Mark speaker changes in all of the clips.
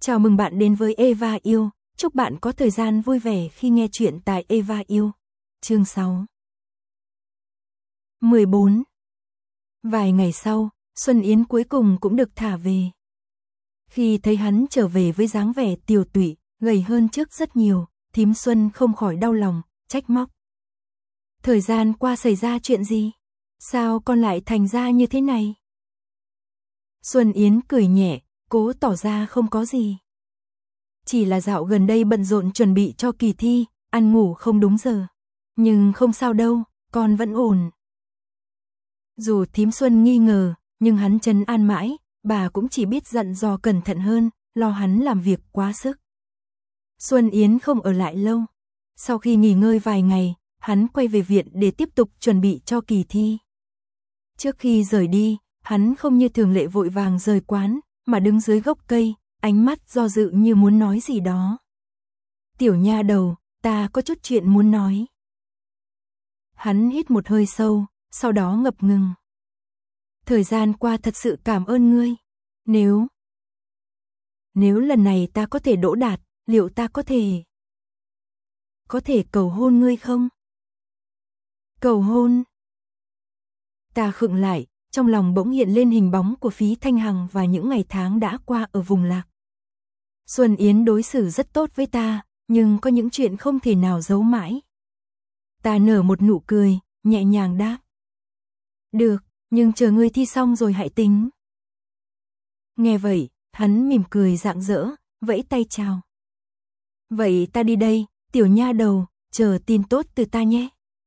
Speaker 1: Chào mừng bạn đến với Eva Yêu, chúc bạn có thời gian vui vẻ khi nghe chuyện tại Eva Yêu. Chương 6 14 Vài ngày sau, Xuân Yến cuối cùng cũng được thả về. Khi thấy hắn trở về với dáng vẻ tiều tụy, gầy hơn trước rất nhiều, thím Xuân không khỏi đau lòng, trách móc. Thời gian qua xảy ra chuyện gì? Sao con lại thành ra như thế này? Xuân Yến cười nhẹ, cố tỏ ra không có gì. Chỉ là dạo gần đây bận rộn chuẩn bị cho kỳ thi, ăn ngủ không đúng giờ. Nhưng không sao đâu, con vẫn ổn. Dù thím Xuân nghi ngờ, nhưng hắn trấn an mãi, bà cũng chỉ biết dặn dò cẩn thận hơn, lo hắn làm việc quá sức. Xuân Yến không ở lại lâu. Sau khi nghỉ ngơi vài ngày, hắn quay về viện để tiếp tục chuẩn bị cho kỳ thi. Trước khi rời đi, hắn không như thường lệ vội vàng rời quán, mà đứng dưới gốc cây, ánh mắt do dự như muốn nói gì đó. Tiểu nha đầu, ta có chút chuyện muốn nói. Hắn hít một hơi sâu, sau đó ngập ngừng. Thời gian qua thật sự cảm ơn ngươi. Nếu lần này ta có thể đỗ đạt, liệu ta có thể cầu hôn ngươi không? Cầu hôn? Ta khựng lại, trong lòng bỗng hiện lên hình bóng của Phí Thanh Hằng và những ngày tháng đã qua ở vùng lạc. Xuân Yến đối xử rất tốt với ta, nhưng có những chuyện không thể nào giấu mãi. Ta nở một nụ cười, nhẹ nhàng đáp. Được, nhưng chờ ngươi thi xong rồi hãy tính. Nghe vậy, hắn mỉm cười rạng rỡ, vẫy tay chào. Vậy ta đi đây, tiểu nha đầu, chờ tin tốt từ ta nhé.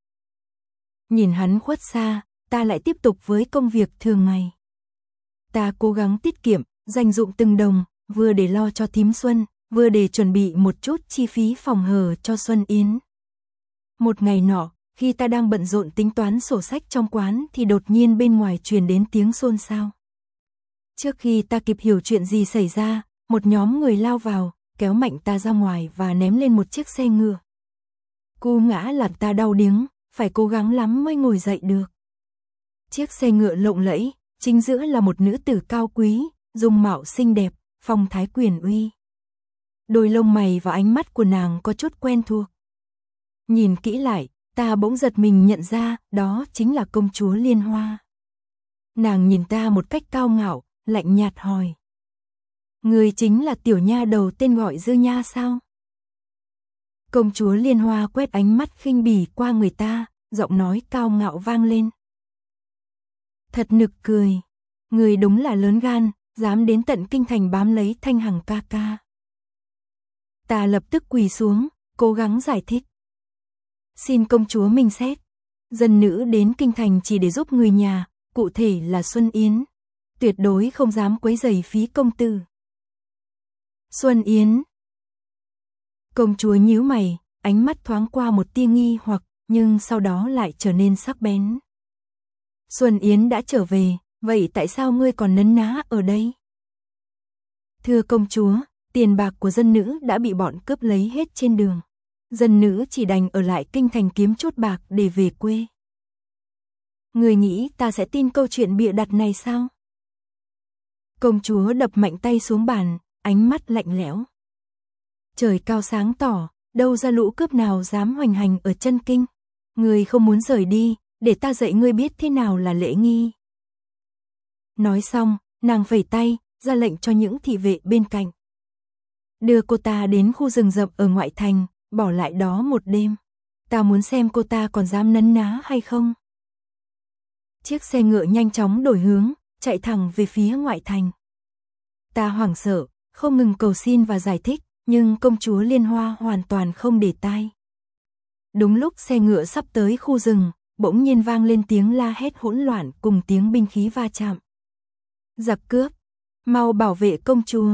Speaker 1: Nhìn hắn khuất xa, ta lại tiếp tục với công việc thường ngày. Ta cố gắng tiết kiệm, dành dụm từng đồng, vừa để lo cho thím Xuân, vừa để chuẩn bị một chút chi phí phòng hờ cho Xuân Yến. Một ngày nọ, khi ta đang bận rộn tính toán sổ sách trong quán thì đột nhiên bên ngoài truyền đến tiếng xôn xao. Trước khi ta kịp hiểu chuyện gì xảy ra, một nhóm người lao vào, kéo mạnh ta ra ngoài và ném lên một chiếc xe ngựa. Cú ngã làm ta đau điếng, phải cố gắng lắm mới ngồi dậy được. Chiếc xe ngựa lộng lẫy, chính giữa là một nữ tử cao quý, dung mạo xinh đẹp, phong thái quyền uy. Đôi lông mày và ánh mắt của nàng có chút quen thuộc. Nhìn kỹ lại, ta bỗng giật mình nhận ra đó chính là công chúa Liên Hoa. Nàng nhìn ta một cách cao ngạo, lạnh nhạt hỏi. Người chính là tiểu nha đầu tên gọi Dư Nha sao? Công chúa Liên Hoa quét ánh mắt khinh bỉ qua người ta, giọng nói cao ngạo vang lên. Thật nực cười, người đúng là lớn gan, dám đến tận kinh thành bám lấy Thanh Hằng ca ca. Ta lập tức quỳ xuống, cố gắng giải thích. Xin công chúa minh xét, dân nữ đến kinh thành chỉ để giúp người nhà, cụ thể là Xuân Yến, tuyệt đối không dám quấy rầy Phí công tử. Xuân Yến. Công chúa nhíu mày, ánh mắt thoáng qua một tia nghi hoặc, nhưng sau đó lại trở nên sắc bén. Xuân Yến đã trở về, vậy tại sao ngươi còn nấn ná ở đây? Thưa công chúa, tiền bạc của dân nữ đã bị bọn cướp lấy hết trên đường. Dân nữ chỉ đành ở lại kinh thành kiếm chút bạc để về quê. Người nghĩ ta sẽ tin câu chuyện bịa đặt này sao? Công chúa đập mạnh tay xuống bàn, ánh mắt lạnh lẽo. Trời cao sáng tỏ, đâu ra lũ cướp nào dám hoành hành ở chân kinh. Người không muốn rời đi, để ta dạy ngươi biết thế nào là lễ nghi. Nói xong, nàng phẩy tay, ra lệnh cho những thị vệ bên cạnh. Đưa cô ta đến khu rừng rậm ở ngoại thành, bỏ lại đó một đêm. Ta muốn xem cô ta còn dám nấn ná hay không. Chiếc xe ngựa nhanh chóng đổi hướng, chạy thẳng về phía ngoại thành. Ta hoảng sợ, không ngừng cầu xin và giải thích, nhưng công chúa Liên Hoa hoàn toàn không để tai. Đúng lúc xe ngựa sắp tới khu rừng, bỗng nhiên vang lên tiếng la hét hỗn loạn cùng tiếng binh khí va chạm. Giặc cướp, mau bảo vệ công chúa.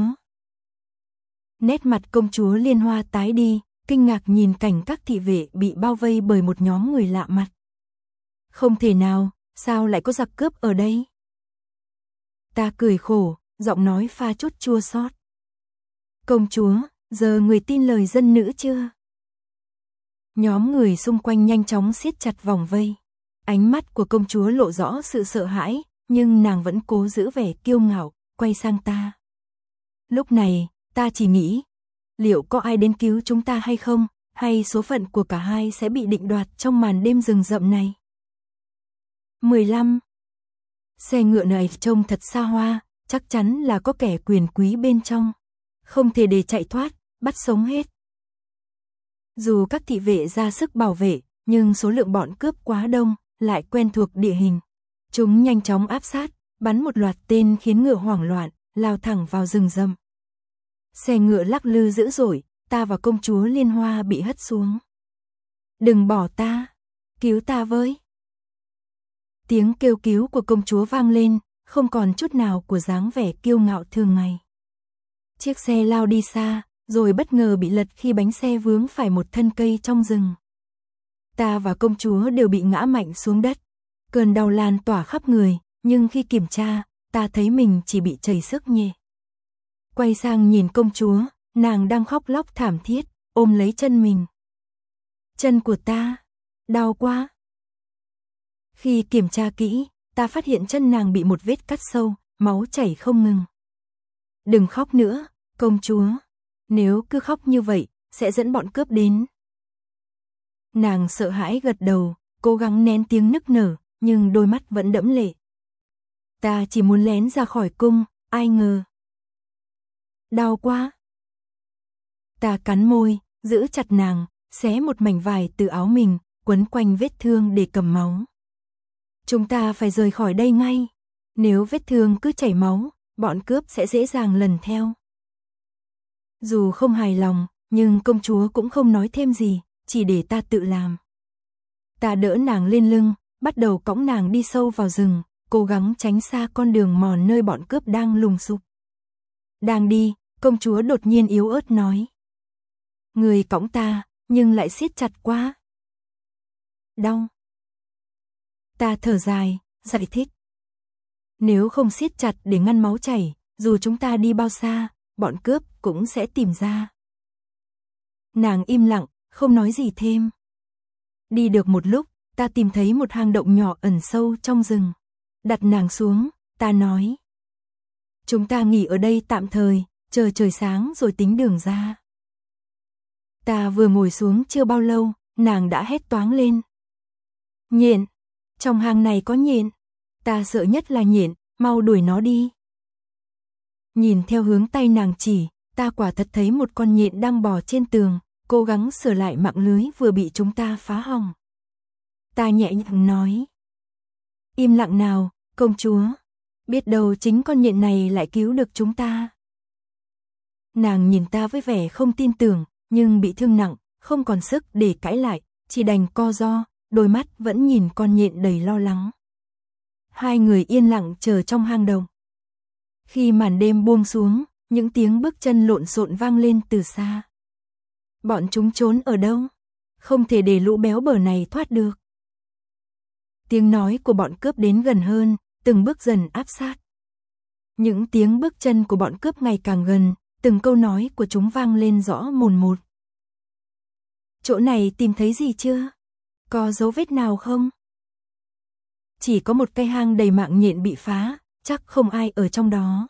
Speaker 1: Nét mặt công chúa Liên Hoa tái đi, kinh ngạc nhìn cảnh các thị vệ bị bao vây bởi một nhóm người lạ mặt. Không thể nào, sao lại có giặc cướp ở đây? Ta cười khổ, giọng nói pha chút chua xót. Công chúa, giờ người tin lời dân nữ chưa? Nhóm người xung quanh nhanh chóng siết chặt vòng vây. Ánh mắt của công chúa lộ rõ sự sợ hãi, nhưng nàng vẫn cố giữ vẻ kiêu ngạo, quay sang ta. Lúc này, ta chỉ nghĩ, liệu có ai đến cứu chúng ta hay không, hay số phận của cả hai sẽ bị định đoạt trong màn đêm rừng rậm này. 15. Xe ngựa này trông thật xa hoa, chắc chắn là có kẻ quyền quý bên trong. Không thể để chạy thoát, bắt sống hết. Dù các thị vệ ra sức bảo vệ, nhưng số lượng bọn cướp quá đông, lại quen thuộc địa hình. Chúng nhanh chóng áp sát, bắn một loạt tên khiến ngựa hoảng loạn, lao thẳng vào rừng rậm. Xe ngựa lắc lư dữ dội, ta và công chúa Liên Hoa bị hất xuống. Đừng bỏ ta, cứu ta với. Tiếng kêu cứu của công chúa vang lên, không còn chút nào của dáng vẻ kiêu ngạo thường ngày. Chiếc xe lao đi xa, rồi bất ngờ bị lật khi bánh xe vướng phải một thân cây trong rừng. Ta và công chúa đều bị ngã mạnh xuống đất. Cơn đau lan tỏa khắp người, nhưng khi kiểm tra, ta thấy mình chỉ bị chảy xước nhẹ. Quay sang nhìn công chúa, nàng đang khóc lóc thảm thiết, ôm lấy chân mình. Chân của ta, đau quá. Khi kiểm tra kỹ, ta phát hiện chân nàng bị một vết cắt sâu, máu chảy không ngừng. Đừng khóc nữa, công chúa. Nếu cứ khóc như vậy, sẽ dẫn bọn cướp đến. Nàng sợ hãi gật đầu, cố gắng nén tiếng nức nở, nhưng đôi mắt vẫn đẫm lệ. Ta chỉ muốn lén ra khỏi cung, ai ngờ. Đau quá. Ta cắn môi, giữ chặt nàng, xé một mảnh vải từ áo mình, quấn quanh vết thương để cầm máu. Chúng ta phải rời khỏi đây ngay. Nếu vết thương cứ chảy máu, bọn cướp sẽ dễ dàng lần theo. Dù không hài lòng, nhưng công chúa cũng không nói thêm gì, chỉ để ta tự làm. Ta đỡ nàng lên lưng, bắt đầu cõng nàng đi sâu vào rừng, cố gắng tránh xa con đường mòn nơi bọn cướp đang lùng sục. Đang đi, công chúa đột nhiên yếu ớt nói. Người cõng ta, nhưng lại siết chặt quá. Đau. Ta thở dài, giải thích. Nếu không siết chặt để ngăn máu chảy, dù chúng ta đi bao xa, bọn cướp cũng sẽ tìm ra. Nàng im lặng, không nói gì thêm. Đi được một lúc, ta tìm thấy một hang động nhỏ ẩn sâu trong rừng. Đặt nàng xuống, ta nói. Chúng ta nghỉ ở đây tạm thời, chờ trời sáng rồi tính đường ra. Ta vừa ngồi xuống chưa bao lâu, nàng đã hét toáng lên. Nhện, trong hang này có nhện. Ta sợ nhất là nhện, mau đuổi nó đi. Nhìn theo hướng tay nàng chỉ, ta quả thật thấy một con nhện đang bò trên tường, cố gắng sửa lại mạng lưới vừa bị chúng ta phá hỏng. Ta nhẹ nhàng nói. Im lặng nào, công chúa. Biết đâu chính con nhện này lại cứu được chúng ta. Nàng nhìn ta với vẻ không tin tưởng, nhưng bị thương nặng, không còn sức để cãi lại, chỉ đành co ro, đôi mắt vẫn nhìn con nhện đầy lo lắng. Hai người yên lặng chờ trong hang động. Khi màn đêm buông xuống, những tiếng bước chân lộn xộn vang lên từ xa. Bọn chúng trốn ở đâu? Không thể để lũ béo bở này thoát được. Tiếng nói của bọn cướp đến gần hơn, từng bước dần áp sát. Những tiếng bước chân của bọn cướp ngày càng gần, từng câu nói của chúng vang lên rõ mồn một. Chỗ này tìm thấy gì chưa? Có dấu vết nào không? Chỉ có một cái hang đầy mạng nhện bị phá, chắc không ai ở trong đó.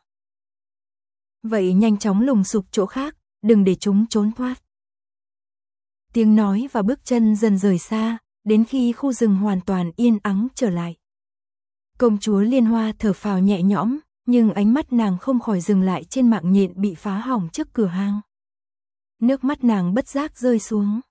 Speaker 1: Vậy nhanh chóng lùng sục chỗ khác, đừng để chúng trốn thoát. Tiếng nói và bước chân dần rời xa, đến khi khu rừng hoàn toàn yên ắng trở lại. Công chúa Liên Hoa thở phào nhẹ nhõm, nhưng ánh mắt nàng không khỏi dừng lại trên mạng nhện bị phá hỏng trước cửa hang. Nước mắt nàng bất giác rơi xuống.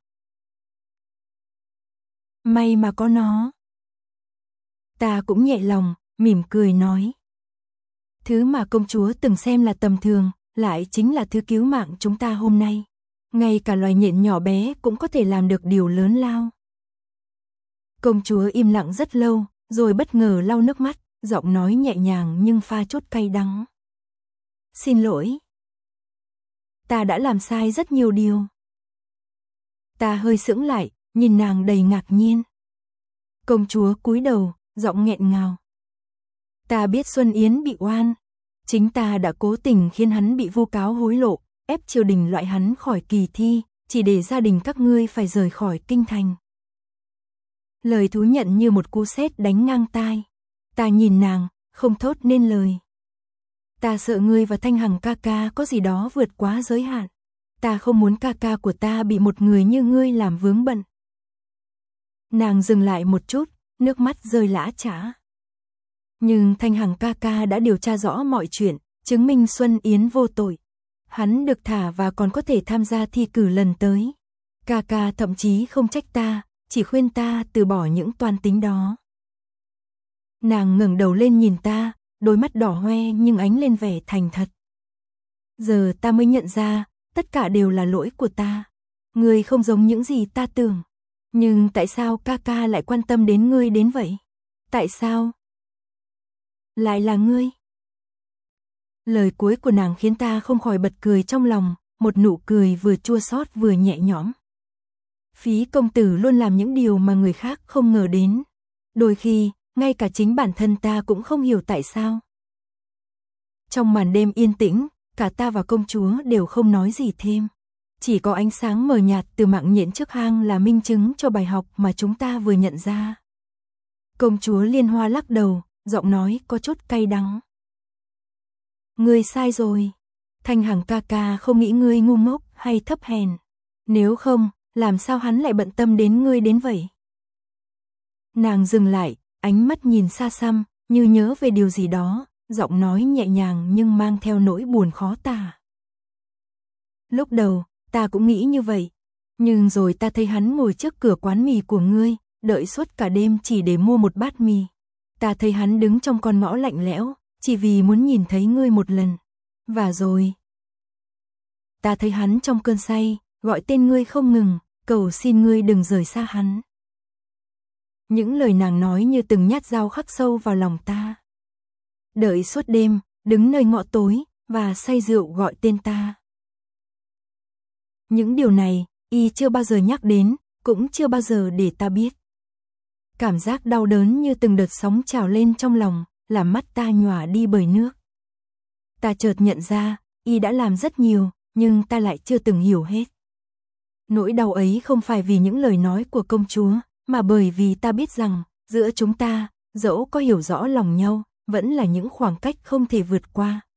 Speaker 1: May mà có nó. Ta cũng nhẹ lòng, mỉm cười nói. Thứ mà công chúa từng xem là tầm thường, lại chính là thứ cứu mạng chúng ta hôm nay. Ngay cả loài nhện nhỏ bé cũng có thể làm được điều lớn lao. Công chúa im lặng rất lâu, rồi bất ngờ lau nước mắt, giọng nói nhẹ nhàng nhưng pha chút cay đắng. Xin lỗi. Ta đã làm sai rất nhiều điều. Ta hơi sững lại, nhìn nàng đầy ngạc nhiên. Công chúa cúi đầu, giọng nghẹn ngào. Ta biết Xuân Yến bị oan. Chính ta đã cố tình khiến hắn bị vu cáo hối lộ, ép triều đình loại hắn khỏi kỳ thi, chỉ để gia đình các ngươi phải rời khỏi kinh thành. Lời thú nhận như một cú sét đánh ngang tai. Ta nhìn nàng, không thốt nên lời. Ta sợ ngươi và Thanh Hằng ca ca có gì đó vượt quá giới hạn. Ta không muốn ca ca của ta bị một người như ngươi làm vướng bận. Nàng dừng lại một chút, nước mắt rơi lã chã. Nhưng Thanh Hằng ca ca đã điều tra rõ mọi chuyện, chứng minh Xuân Yến vô tội. Hắn được thả và còn có thể tham gia thi cử lần tới. Ca ca thậm chí không trách ta, chỉ khuyên ta từ bỏ những toan tính đó. Nàng ngẩng đầu lên nhìn ta, đôi mắt đỏ hoe nhưng ánh lên vẻ thành thật. Giờ ta mới nhận ra, tất cả đều là lỗi của ta. Ngươi không giống những gì ta tưởng. Nhưng tại sao ca ca lại quan tâm đến ngươi đến vậy? Tại sao? Lại là ngươi? Lời cuối của nàng khiến ta không khỏi bật cười trong lòng, một nụ cười vừa chua xót vừa nhẹ nhõm. Phí công tử luôn làm những điều mà người khác không ngờ đến. Đôi khi, ngay cả chính bản thân ta cũng không hiểu tại sao. Trong màn đêm yên tĩnh, cả ta và công chúa đều không nói gì thêm. Chỉ có ánh sáng mờ nhạt từ mạng nhện trước hang là minh chứng cho bài học mà chúng ta vừa nhận ra. Công chúa Liên Hoa lắc đầu, giọng nói có chút cay đắng. Ngươi sai rồi. Thanh Hằng ca ca không nghĩ ngươi ngu ngốc hay thấp hèn. Nếu không, làm sao hắn lại bận tâm đến ngươi đến vậy? Nàng dừng lại, ánh mắt nhìn xa xăm, như nhớ về điều gì đó, giọng nói nhẹ nhàng nhưng mang theo nỗi buồn khó tả. Lúc đầu, ta cũng nghĩ như vậy, nhưng rồi ta thấy hắn ngồi trước cửa quán mì của ngươi, đợi suốt cả đêm chỉ để mua một bát mì. Ta thấy hắn đứng trong con ngõ lạnh lẽo, chỉ vì muốn nhìn thấy ngươi một lần. Và rồi, ta thấy hắn trong cơn say, gọi tên ngươi không ngừng, cầu xin ngươi đừng rời xa hắn. Những lời nàng nói như từng nhát dao khắc sâu vào lòng ta. Đợi suốt đêm, đứng nơi ngõ tối, và say rượu gọi tên ta. Những điều này, y chưa bao giờ nhắc đến, cũng chưa bao giờ để ta biết. Cảm giác đau đớn như từng đợt sóng trào lên trong lòng, làm mắt ta nhòa đi bởi nước. Ta chợt nhận ra, y đã làm rất nhiều, nhưng ta lại chưa từng hiểu hết. Nỗi đau ấy không phải vì những lời nói của công chúa, mà bởi vì ta biết rằng, giữa chúng ta, dẫu có hiểu rõ lòng nhau, vẫn là những khoảng cách không thể vượt qua.